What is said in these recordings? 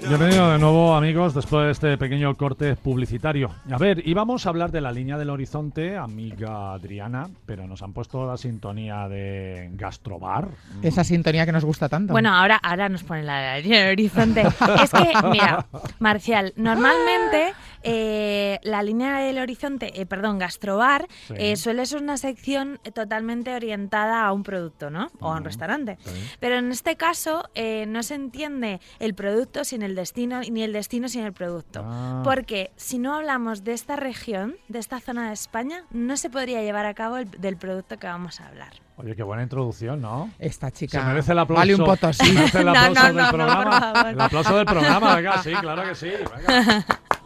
Bienvenido de nuevo, amigos, después de este pequeño corte publicitario. A ver, íbamos a hablar de la línea del horizonte, amiga Adriana, pero nos han puesto la sintonía de Gastrobar. Esa sintonía que nos gusta tanto. Bueno, ahora nos ponen la línea del horizonte. Es que, mira, Marcial, normalmente la línea del horizonte, Gastrobar, Sí. suele ser una sección totalmente orientada a un producto, ¿no? O a un restaurante. Sí. Pero en este caso no se entiende el producto sin el destino, ni el destino sin el producto. Ah. Porque si no hablamos de esta región, de esta zona de España, no se podría llevar a cabo del producto que vamos a hablar. Oye, qué buena introducción, ¿no? Esta chica Se merece el aplauso. vale un potosí. Se merece el aplauso del no, programa. por favor. El aplauso del programa, venga, sí, claro que sí. Venga.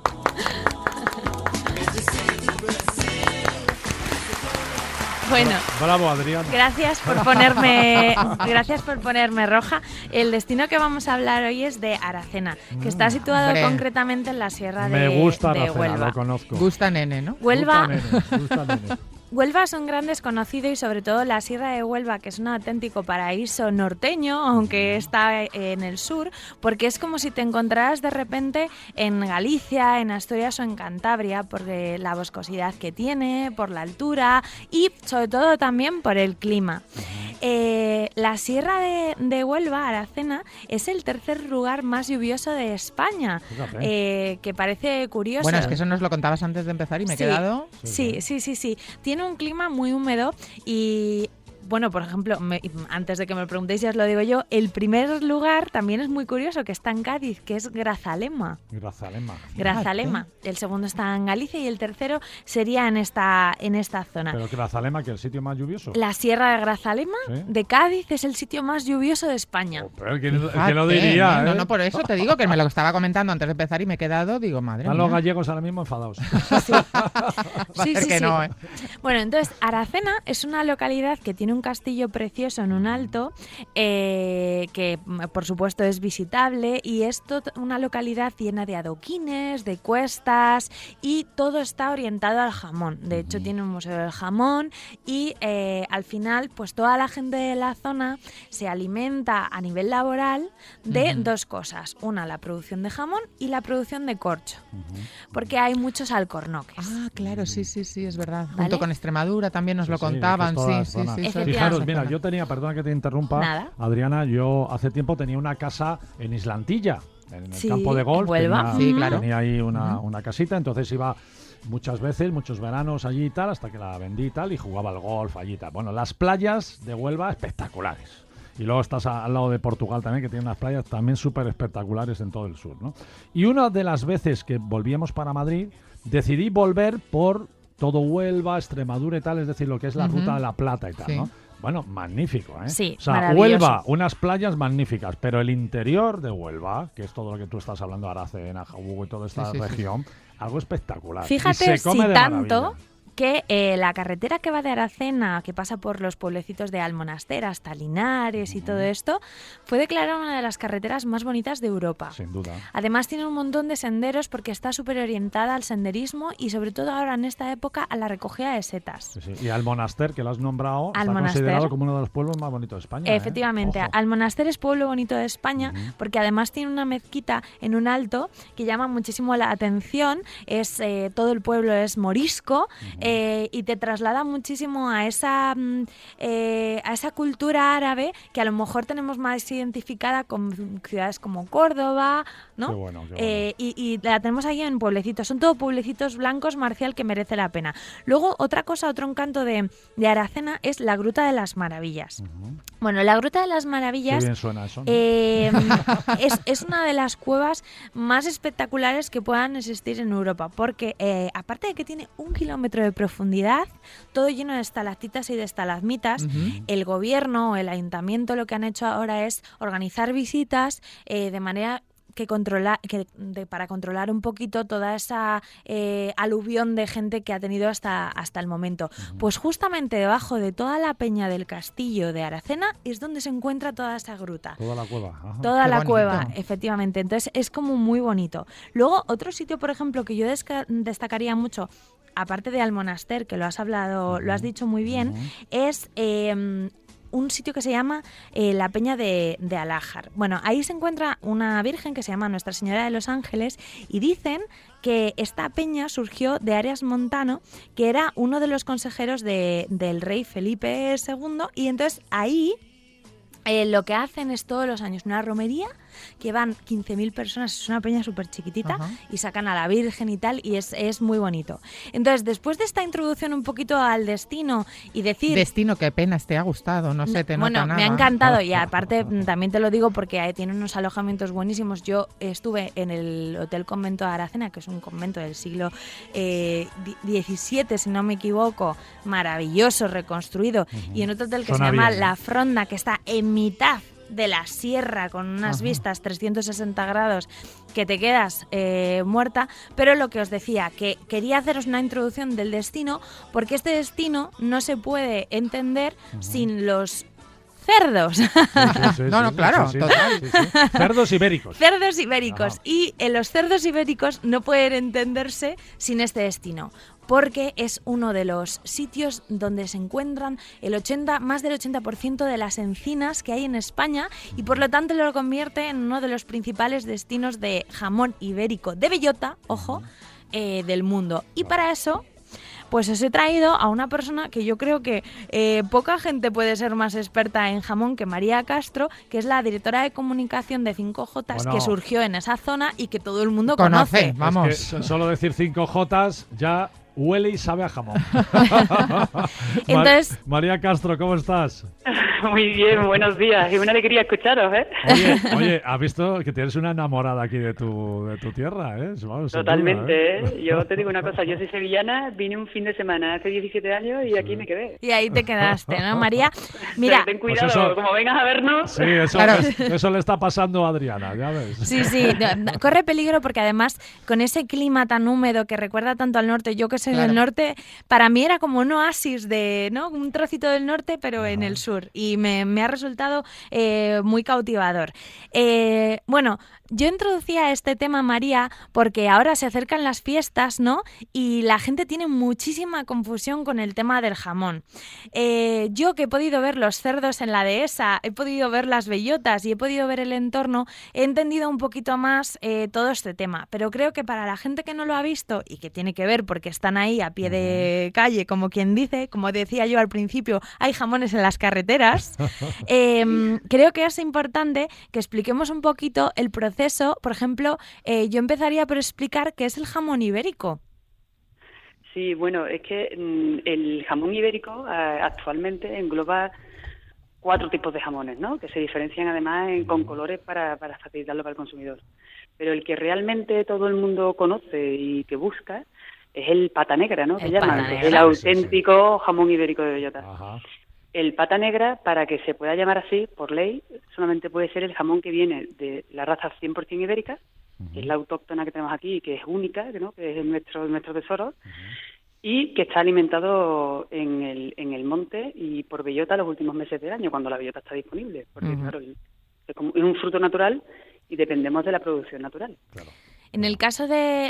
Bueno. Bravo, Adriana. Gracias por ponerme roja. El destino que vamos a hablar hoy es de Aracena, que está situado hombre. concretamente en la sierra Me gusta de Aracena, Huelva. lo conozco. Gusta nene, ¿no? Huelva, Gusta nene. Huelva es un gran desconocido y sobre todo la Sierra de Huelva, que es un auténtico paraíso norteño, aunque está en el sur, porque es como si te encontraras de repente en Galicia, en Asturias o en Cantabria, por la boscosidad que tiene, por la altura y sobre todo también por el clima. La Sierra de Huelva, Aracena, es el tercer lugar más lluvioso de España, que parece curioso. Bueno, es que eso nos lo contabas antes de empezar y me he quedado... Sí. Tiene un clima muy húmedo y... Bueno, por ejemplo, antes de que me lo preguntéis, ya os lo digo yo, el primer lugar también es muy curioso, que está en Cádiz, que es Grazalema. Grazalema. El segundo está en Galicia y el tercero sería en esta zona. Pero Grazalema, que es el sitio más lluvioso. La Sierra de Grazalema, ¿Sí? de Cádiz, es el sitio más lluvioso de España. Oh, pero ¿quién lo diría? No, por eso te digo que me lo estaba comentando antes de empezar y me he quedado, digo, madre Están mía. los gallegos ahora mismo enfadados. Sí, que no, ¿eh? Bueno, entonces, Aracena es una localidad que tiene un castillo precioso en un alto, que por supuesto es visitable, y es una localidad llena de adoquines, de cuestas, y todo está orientado al jamón. De hecho, tiene un museo del jamón y al final, pues toda la gente de la zona se alimenta a nivel laboral de dos cosas. Una, la producción de jamón y la producción de corcho, porque hay muchos alcornoques. Ah, claro, sí, es verdad. ¿Vale? Junto con Extremadura también nos lo contaban, que es sí. toda la zona. Efectivamente. Fijaros, mira, yo tenía, perdona que te interrumpa, Nada. Adriana, yo hace tiempo tenía una casa en Islantilla, en el Sí, campo de golf. en Huelva. Tenía, Sí, claro. tenía ahí una casita, entonces iba muchas veces, muchos veranos allí y tal, hasta que la vendí y tal, y jugaba al golf allí y tal. Bueno, las playas de Huelva espectaculares. Y luego estás al lado de Portugal también, que tiene unas playas también súper espectaculares en todo el sur, ¿no? Y una de las veces que volvíamos para Madrid, decidí volver por todo Huelva, Extremadura y tal, es decir, lo que es la ruta de la Plata y tal, Sí. ¿no? Bueno, magnífico, ¿eh? Sí, o sea, maravilloso. Huelva, unas playas magníficas, pero el interior de Huelva, que es todo lo que tú estás hablando, Aracena, Jabugo y toda esta Sí. región, algo espectacular. Fíjate Y se come si de tanto maravilla. que la carretera que va de Aracena, que pasa por los pueblecitos de Almonaster hasta Linares y todo esto, fue declarada una de las carreteras más bonitas de Europa. Sin duda. Además tiene un montón de senderos porque está súper orientada al senderismo y sobre todo ahora en esta época a la recogida de setas. Sí, sí. Y Almonaster, que lo has nombrado, está Almonaster. considerado como uno de los pueblos más bonitos de España. Efectivamente, Ojo. Almonaster es pueblo bonito de España porque además tiene una mezquita en un alto que llama muchísimo la atención. Es todo el pueblo es morisco y te traslada muchísimo a esa cultura árabe que a lo mejor tenemos más identificada con ciudades como Córdoba, ¿no? Qué bueno, qué bueno. Y la tenemos ahí en pueblecitos. Son todo pueblecitos blancos, Marcial, que merece la pena. Luego, otro encanto de Aracena es la Gruta de las Maravillas. Bueno, la Gruta de las Qué Maravillas bien suena eso, ¿no? es una de las cuevas más espectaculares que puedan existir en Europa, porque aparte de que tiene 1 kilómetro de profundidad, todo lleno de estalactitas y de estalagmitas, el gobierno o el ayuntamiento lo que han hecho ahora es organizar visitas de manera para controlar un poquito toda esa aluvión de gente que ha tenido hasta el momento. Pues justamente debajo de toda la peña del castillo de Aracena es donde se encuentra toda esa gruta. Toda la cueva. Ajá. Toda Qué la bonito. cueva, efectivamente. Entonces es como muy bonito. Luego, otro sitio, por ejemplo, que yo destacaría mucho, aparte de Almonaster, que lo has dicho muy bien, es un sitio que se llama la Peña de Alájar. Bueno, ahí se encuentra una virgen que se llama Nuestra Señora de los Ángeles y dicen que esta peña surgió de Arias Montano, que era uno de los consejeros del rey Felipe II, y entonces ahí lo que hacen es todos los años una romería que van 15.000 personas, es una peña súper chiquitita, y sacan a la Virgen y tal, y es muy bonito. Entonces, después de esta introducción un poquito al destino y decir... Destino, qué pena, te ha gustado, no sé, te nota nada. Bueno, me ha encantado, y aparte también te lo digo porque tiene unos alojamientos buenísimos. Yo estuve en el Hotel Convento de Aracena, que es un convento del siglo XVII, si no me equivoco, maravilloso, reconstruido, y en otro hotel que se llama La Fronda, que está en mitad de la sierra con unas vistas 360 grados que te quedas muerta, pero lo que os decía, que quería haceros una introducción del destino, porque este destino no se puede entender sin los cerdos. Claro, total. Cerdos ibéricos. Cerdos ibéricos. Y los cerdos ibéricos no pueden entenderse sin este destino, porque es uno de los sitios donde se encuentran más del 80% de las encinas que hay en España, y por lo tanto lo convierte en uno de los principales destinos de jamón ibérico de bellota, ojo, del mundo. Y para eso, pues os he traído a una persona que yo creo que poca gente puede ser más experta en jamón que María Castro, que es la directora de comunicación de 5J, que surgió en esa zona y que todo el mundo conoce. Vamos. Es que solo decir 5J ya huele y sabe a jamón. Entonces, María Castro, ¿cómo estás? Muy bien, buenos días. Y una alegría escucharos, ¿eh? Oye, ¿has visto que tienes una enamorada aquí de tu tierra, eh? Vamos, totalmente, duda, ¿eh? Yo te digo una cosa, yo soy sevillana, vine un fin de semana hace 17 años y aquí me quedé. Y ahí te quedaste, ¿no, María? Mira, pero ten cuidado, pues eso, como vengas a vernos. Sí, eso le está pasando a Adriana, ya ves. Sí, corre peligro porque además con ese clima tan húmedo que recuerda tanto al norte, yo que soy del norte, para mí era como un oasis de, ¿no? Un trocito del norte, pero en el sur. Y me ha resultado muy cautivador. Bueno, yo introducía este tema, María, porque ahora se acercan las fiestas, ¿no? Y la gente tiene muchísima confusión con el tema del jamón. Yo que he podido ver los cerdos en la dehesa, he podido ver las bellotas y he podido ver el entorno, he entendido un poquito más todo este tema. Pero creo que para la gente que no lo ha visto y que tiene que ver porque están ahí a pie de calle, como quien dice, como decía yo al principio, hay jamones en las carreteras, creo que es importante que expliquemos un poquito el proceso. Por ejemplo, yo empezaría por explicar qué es el jamón ibérico. Sí, bueno, es que el jamón ibérico actualmente engloba 4 tipos de jamones, ¿no? Que se diferencian además con colores para facilitarlo para el consumidor. Pero el que realmente todo el mundo conoce y que busca es el pata negra, ¿no? Que llaman, que es el auténtico jamón ibérico de bellota. Ajá. El pata negra, para que se pueda llamar así, por ley, solamente puede ser el jamón que viene de la raza 100% ibérica, que es la autóctona que tenemos aquí, que es única, ¿no? Que es nuestro tesoro, y que está alimentado en el monte y por bellota los últimos meses del año, cuando la bellota está disponible, porque claro, es un fruto natural y dependemos de la producción natural. Claro. En el caso de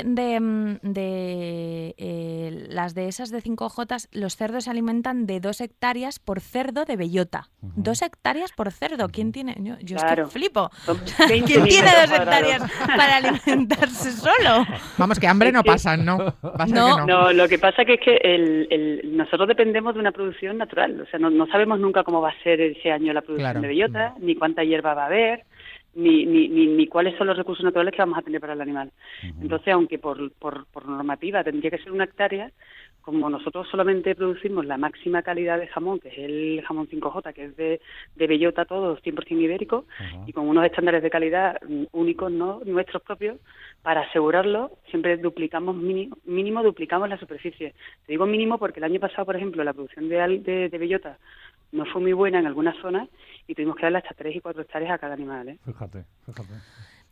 las dehesas de 5J, los cerdos se alimentan de 2 hectáreas por cerdo de bellota. 2 hectáreas por cerdo. ¿Quién tiene? Yo claro. Es que flipo. ¿Quién tiene 2 hectáreas para alimentarse solo? Vamos, que hambre no pasan, ¿no? No, lo que pasa que es que nosotros dependemos de una producción natural. O sea, no sabemos nunca cómo va a ser ese año la producción de bellota, ni cuánta hierba va a haber, ni cuáles son los recursos naturales que vamos a tener para el animal. Entonces, aunque por normativa tendría que ser 1 hectárea, como nosotros solamente producimos la máxima calidad de jamón, que es el jamón 5J, que es de bellota todo, 100% ibérico, y con unos estándares de calidad únicos, ¿no? Nuestros propios, para asegurarlo, siempre mínimo duplicamos la superficie. Te digo mínimo porque el año pasado, por ejemplo, la producción de bellota no fue muy buena en algunas zonas y tuvimos que darle hasta 3 y 4 hectáreas a cada animal, ¿eh? Fíjate.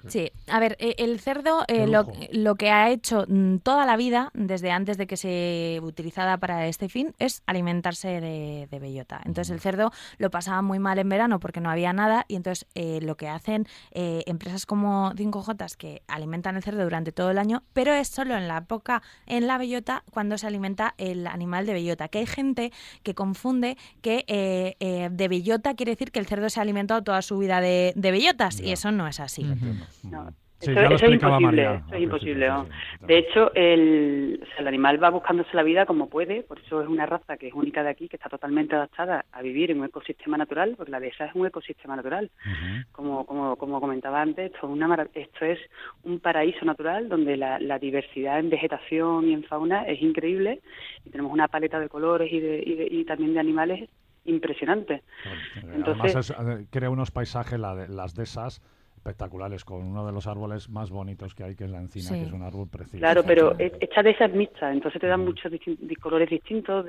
Sí, a ver, el cerdo lo que ha hecho toda la vida, desde antes de que se utilizara para este fin, es alimentarse de bellota. Entonces el cerdo lo pasaba muy mal en verano porque no había nada y entonces lo que hacen empresas como 5J que alimentan el cerdo durante todo el año, pero es solo en la época, en la bellota, cuando se alimenta el animal de bellota. Que hay gente que confunde que de bellota quiere decir que el cerdo se ha alimentado toda su vida de bellotas y eso no es así. No, Sí, eso es imposible. Eso es imposible. ¿No? De hecho, el animal va buscándose la vida como puede, por eso es una raza que es única de aquí, que está totalmente adaptada a vivir en un ecosistema natural, porque la dehesa es un ecosistema natural. Como comentaba antes, esto es un paraíso natural donde la diversidad en vegetación y en fauna es increíble y tenemos una paleta de colores y también de animales impresionante. Entonces, además crea unos paisajes, las dehesas, espectaculares, con uno de los árboles más bonitos que hay, que es la encina, que es un árbol precioso. Claro, pero esta dehesa es mixta, entonces te dan muchos colores distintos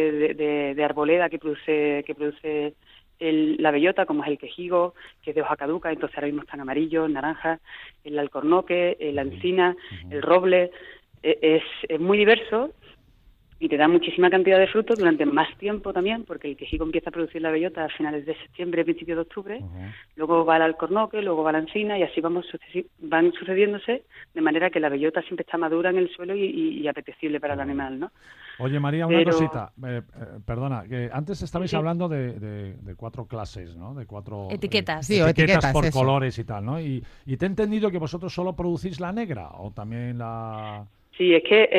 de arboleda que produce la bellota, como es el quejigo, que es de hoja caduca, entonces ahora mismo están amarillos, naranjas, el alcornoque, la encina, el roble, es muy diverso. Y te da muchísima cantidad de frutos durante más tiempo también, porque el quejigo empieza a producir la bellota a finales de septiembre, principios de octubre, luego va el alcornoque, luego va la encina y así van sucediéndose, de manera que la bellota siempre está madura en el suelo y apetecible para el animal, ¿no? Oye, María, una cosita, perdona, que antes estabais hablando de 4 clases, ¿no? De 4 etiquetas. Etiquetas por colores y tal, ¿no? Y te he entendido que vosotros solo producís la negra o también la... Sí, es que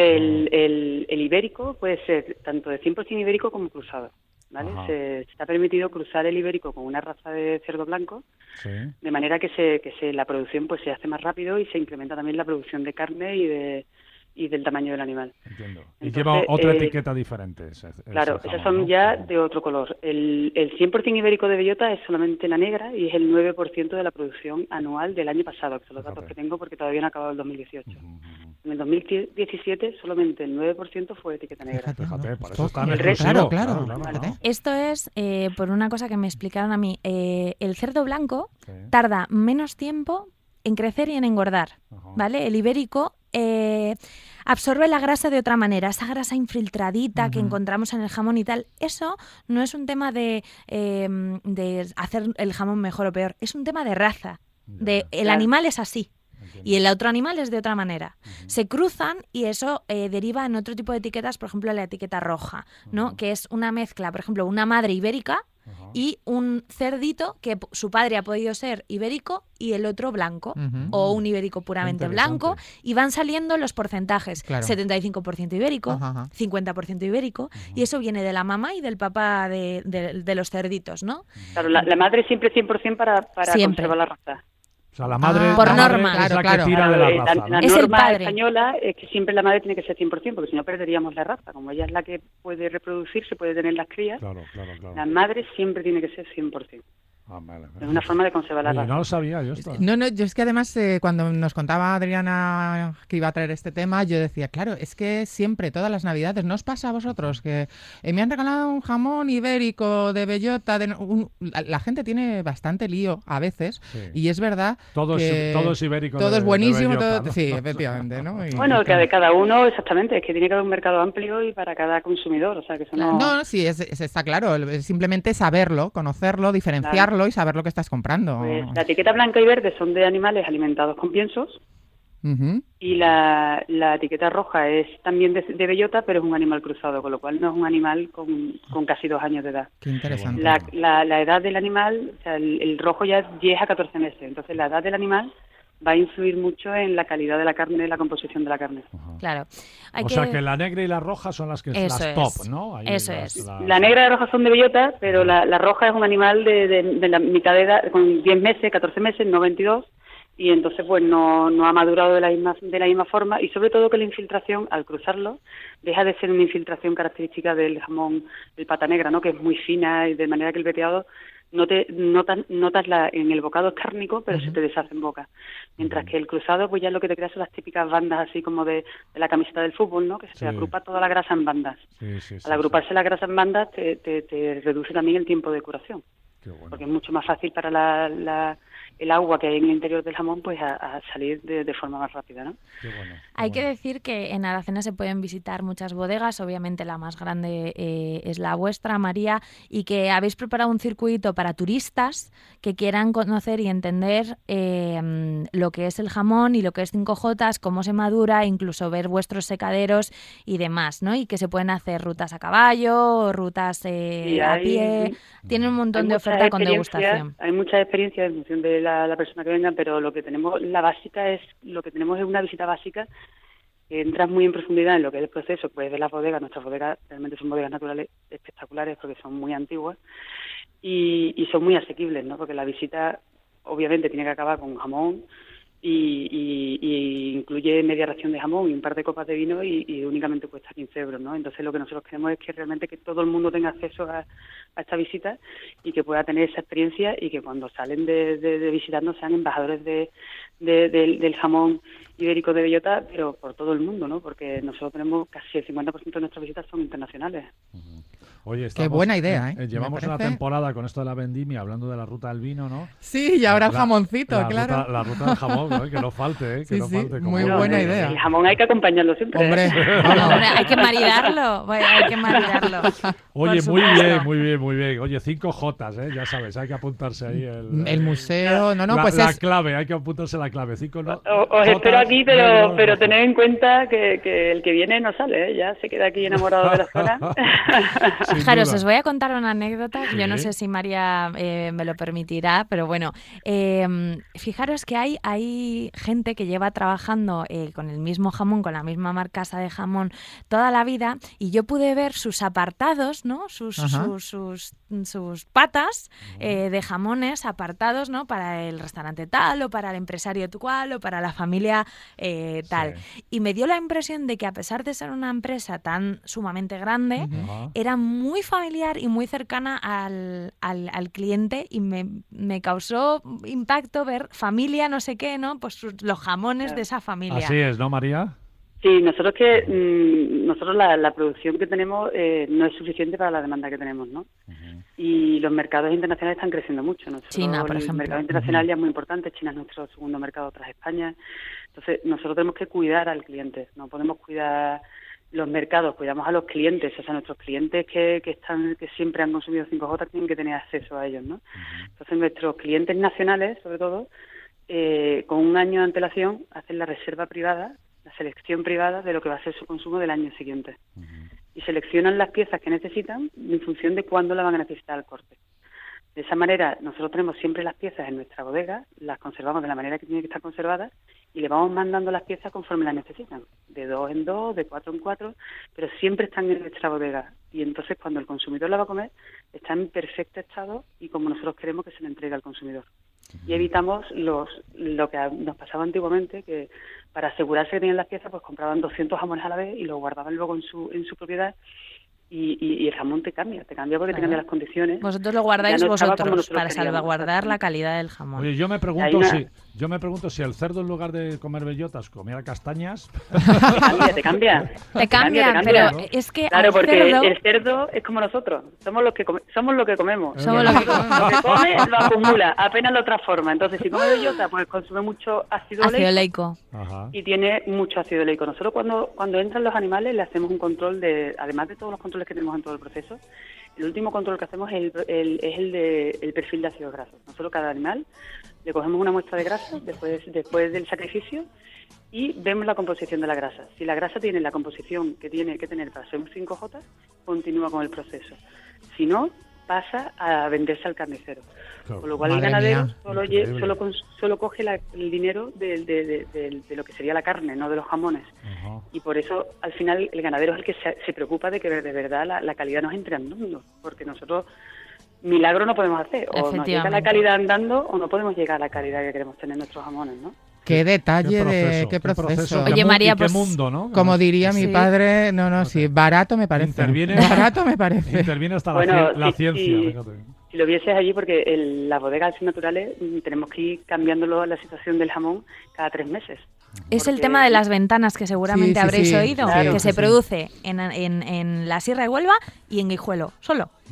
el ibérico puede ser tanto de 100% ibérico como cruzado, ¿vale? Se está permitido cruzar el ibérico con una raza de cerdo blanco, de manera que la producción pues se hace más rápido y se incrementa también la producción de carne y del tamaño del animal. Entiendo. Y lleva otra etiqueta diferente. Claro, esas son ya de otro color. El 100% ibérico de bellota es solamente la negra y es el 9% de la producción anual del año pasado, que son los datos que tengo porque todavía no ha acabado el 2018. En el 2017 solamente el 9% fue etiqueta negra. Fíjate, por eso está el resto. Claro. Esto es por una cosa que me explicaron a mí. El cerdo blanco tarda menos tiempo en crecer y en engordar, ¿vale? El ibérico absorbe la grasa de otra manera, esa grasa infiltradita que encontramos en el jamón y tal. Eso no es un tema de hacer el jamón mejor o peor, es un tema de raza. El animal es así. Y el otro animal es de otra manera. Se cruzan y eso deriva en otro tipo de etiquetas, por ejemplo la etiqueta roja, ¿no? Que es una mezcla, por ejemplo, una madre ibérica y un cerdito que su padre ha podido ser ibérico y el otro blanco, o un ibérico puramente blanco, y van saliendo los porcentajes, 75% ibérico, 50% ibérico, y eso viene de la mamá y del papá de los cerditos, ¿no? Claro, la madre siempre 100% para conservar la raza. O sea, la madre, por la norma, madre es la que tira de la raza, ¿no? La es norma el padre española es que siempre la madre tiene que ser 100%, porque si no perderíamos la raza. Como ella es la que puede reproducirse, puede tener las crías, claro. la madre siempre tiene que ser 100%. Es una forma de conservar la raza. No lo sabía yo esto. No, yo es que además cuando nos contaba Adriana que iba a traer este tema, yo decía, claro, es que siempre, todas las navidades, ¿no os pasa a vosotros que me han regalado un jamón ibérico de bellota? La gente tiene bastante lío a veces y es verdad todo es ibérico. Todo es buenísimo, bellota, ¿no? Sí, efectivamente, ¿no? Bueno, que de cada uno, exactamente, es que tiene que haber un mercado amplio y para cada consumidor, o sea, que eso no... No, sí, está claro, simplemente saberlo, conocerlo, diferenciarlo y saber lo que estás comprando. Pues la etiqueta blanca y verde son de animales alimentados con piensos y la etiqueta roja es también de bellota, pero es un animal cruzado, con lo cual no es un animal con casi 2 años de edad. Qué interesante. La edad del animal, o sea, el rojo ya es 10 a 14 meses, entonces la edad del animal va a influir mucho en la calidad de la carne y la composición de la carne. Claro. O sea que la negra y la roja son las que las top, ¿no? Ahí eso es. La negra y la roja son de bellota, pero la roja es un animal de la mitad de edad, con 10 meses, 14 meses, no 22, y entonces pues no ha madurado de la misma forma, y sobre todo que la infiltración, al cruzarlo, deja de ser una infiltración característica del jamón, el pata negra, ¿no? Que es muy fina y de manera que el veteado notas en el bocado cárnico, pero se te deshace en boca. Mientras que el cruzado, pues ya lo que te crea son las típicas bandas así como de la camiseta del fútbol, ¿no? Que se te agrupa toda la grasa en bandas. Al agruparse la grasa en bandas te reduce también el tiempo de curación. Qué bueno. Porque es mucho más fácil para el agua que hay en el interior del jamón pues a salir de forma más rápida, ¿no? Qué bueno, qué Hay que bueno. decir que en Aracena se pueden visitar muchas bodegas, obviamente la más grande es la vuestra, María, y que habéis preparado un circuito para turistas que quieran conocer y entender lo que es el jamón y lo que es 5J, cómo se madura, incluso ver vuestros secaderos y demás, ¿no? Y que se pueden hacer rutas a caballo, rutas a pie, tienen un montón de oferta con degustación. Hay muchas experiencias en función de la persona que venga, pero lo que tenemos es una visita básica que entras muy en profundidad en lo que es el proceso, pues de las bodegas. Nuestras bodegas realmente son bodegas naturales espectaculares porque son muy antiguas y son muy asequibles, ¿no? Porque la visita obviamente tiene que acabar con jamón y incluye media ración de jamón y un par de copas de vino y únicamente cuesta 15 euros, ¿no? Entonces lo que nosotros queremos es que realmente que todo el mundo tenga acceso a esta visita y que pueda tener esa experiencia y que cuando salen de visitarnos sean embajadores del jamón ibérico de bellota, pero por todo el mundo, ¿no? Porque nosotros tenemos casi el 50% de nuestras visitas son internacionales. Oye, qué buena idea, ¿eh? Llevamos una temporada con esto de la vendimia hablando de la ruta del vino, ¿no? Sí, y ahora el jamoncito, claro. La ruta del jamón, ¿no? Que no falte, ¿eh? Que sí, no falte. muy buena idea. El jamón hay que acompañarlo siempre. Hombre, Hombre, hay que maridarlo, hay que maridarlo. Oye, muy bien. Oye, 5J, ¿eh? Ya sabes, hay que apuntarse ahí el museo. La clave, hay que apuntarse la clave. 5 no. Os espero aquí, pero tened en cuenta que el que viene no sale, ¿eh? Ya se queda aquí enamorado de la zona. Fijaros, os voy a contar una anécdota, yo no sé si María me lo permitirá, pero bueno, fijaros que hay gente que lleva trabajando con el mismo jamón, con la misma marcasa de jamón toda la vida, y yo pude ver sus apartados, ¿no? Sus patas de jamones apartados, ¿no? Para el restaurante tal, o para el empresario cual, o para la familia tal. Sí. Y me dio la impresión de que a pesar de ser una empresa tan sumamente grande, era muy familiar y muy cercana al cliente, y me causó impacto ver familia no sé qué, ¿no? Pues los jamones de esa familia. Así es, ¿no, María? Sí, nosotros la producción que tenemos no es suficiente para la demanda que tenemos, ¿no? Y los mercados internacionales están creciendo mucho. China, por ejemplo. El mercado internacional ya es muy importante. China es nuestro segundo mercado tras España. Entonces, nosotros tenemos que cuidar al cliente. No podemos cuidar los mercados, cuidamos a los clientes. O sea, nuestros clientes que siempre han consumido 5J tienen que tener acceso a ellos, ¿no? Entonces, nuestros clientes nacionales, sobre todo, con un año de antelación, hacen la reserva privada, la selección privada de lo que va a ser su consumo del año siguiente. Y seleccionan las piezas que necesitan en función de cuándo la van a necesitar al corte. De esa manera, nosotros tenemos siempre las piezas en nuestra bodega, las conservamos de la manera que tienen que estar conservadas y le vamos mandando las piezas conforme las necesitan, de 2 en 2, de 4 en 4, pero siempre están en nuestra bodega. Y entonces, cuando el consumidor la va a comer, está en perfecto estado y como nosotros queremos que se le entregue al consumidor. Y evitamos lo que nos pasaba antiguamente, que para asegurarse que tenían las piezas, pues compraban 200 jamones a la vez y los guardaban luego en su propiedad. Y el jamón te cambia porque te cambia las condiciones. Vosotros lo guardáis vosotros para salvaguardar la calidad del jamón. Oye, yo me pregunto si el cerdo en lugar de comer bellotas comiera castañas. Te cambia. Te cambia, pero ¿no? Es que claro, porque el cerdo es como nosotros, somos lo que comemos. Lo que come lo acumula, apenas lo transforma. Entonces, si come bellota, pues consume mucho ácido oleico. Y tiene mucho ácido oleico. Nosotros cuando entran los animales le hacemos un control además de todos los controles que tenemos en todo el proceso, el último control que hacemos es el perfil de ácidos grasos. Nosotros cada animal le cogemos una muestra de grasa después del sacrificio y vemos la composición de la grasa. Si la grasa tiene la composición que tiene que tener para ser un 5J, continúa con el proceso. Si no, pasa a venderse al carnicero. Claro. Con lo cual el ganadero solo coge el dinero de lo que sería la carne, no de los jamones. Y por eso, al final, el ganadero es el que se preocupa de que de verdad la calidad nos entre andando. Porque nosotros milagro no podemos hacer. O nos llega la calidad andando o no podemos llegar a la calidad que queremos tener nuestros jamones, ¿no? Qué detalle, qué proceso. Oye, María, pues, qué mundo, ¿no? Como diría mi padre, sí, barato me parece. Barato me parece. Interviene hasta la ciencia. Fíjate. Si lo vieses allí, porque en las bodegas naturales tenemos que ir cambiando la situación del jamón cada 3 meses. Es el tema de las ventanas que seguramente habréis oído, que se produce en la Sierra de Huelva y en Guijuelo, solo.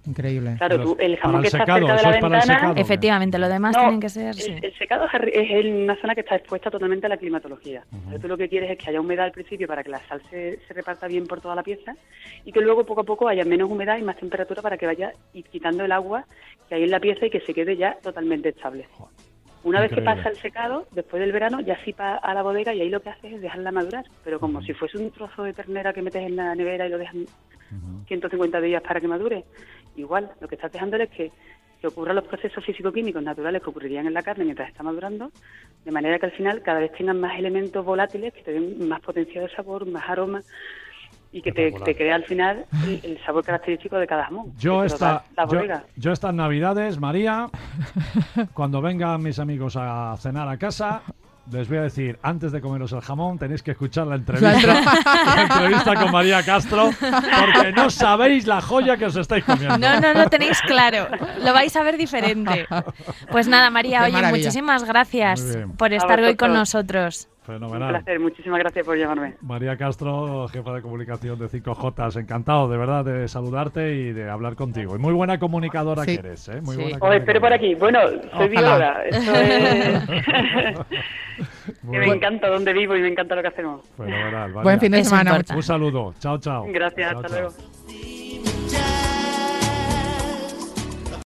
Increíble. Claro, el jamón que está secado, cerca de la ventana... Efectivamente, lo demás tienen que ser... El secado es en una zona que está expuesta totalmente a la climatología. Entonces, tú lo que quieres es que haya humedad al principio para que la sal se reparta bien por toda la pieza y que luego poco a poco haya menos humedad y más temperatura para que vaya quitando el agua que hay en la pieza y que se quede ya totalmente estable. Una vez que pasa el secado, después del verano, ya sí va a la bodega y ahí lo que haces es dejarla madurar, pero como si fuese un trozo de ternera que metes en la nevera y lo dejas 150 días para que madure. Igual, lo que estás dejándole es que ocurran los procesos físico-químicos naturales que ocurrirían en la carne mientras está madurando, de manera que al final cada vez tengan más elementos volátiles que te den más potencia de sabor, más aroma y que te crea al final el sabor característico de cada jamón. Yo estas Navidades, María, cuando vengan mis amigos a cenar a casa, les voy a decir, antes de comeros el jamón, tenéis que escuchar la entrevista con María Castro, porque no sabéis la joya que os estáis comiendo. No lo tenéis claro, lo vais a ver diferente. Pues nada, María, oye, muchísimas gracias por estar hoy con nosotros. Fenomenal. Un placer, muchísimas gracias por llamarme. María Castro, jefa de comunicación de 5J, encantado de verdad de saludarte y de hablar contigo. Y muy buena comunicadora que eres, ¿eh? Muy buena. Os espero por aquí. Bueno, soy bióloga. Eso es... que me encanta donde vivo y me encanta lo que hacemos. Fenomenal. Buen fin de semana. Un saludo. Chao, chao. Gracias, chao, hasta chao. luego.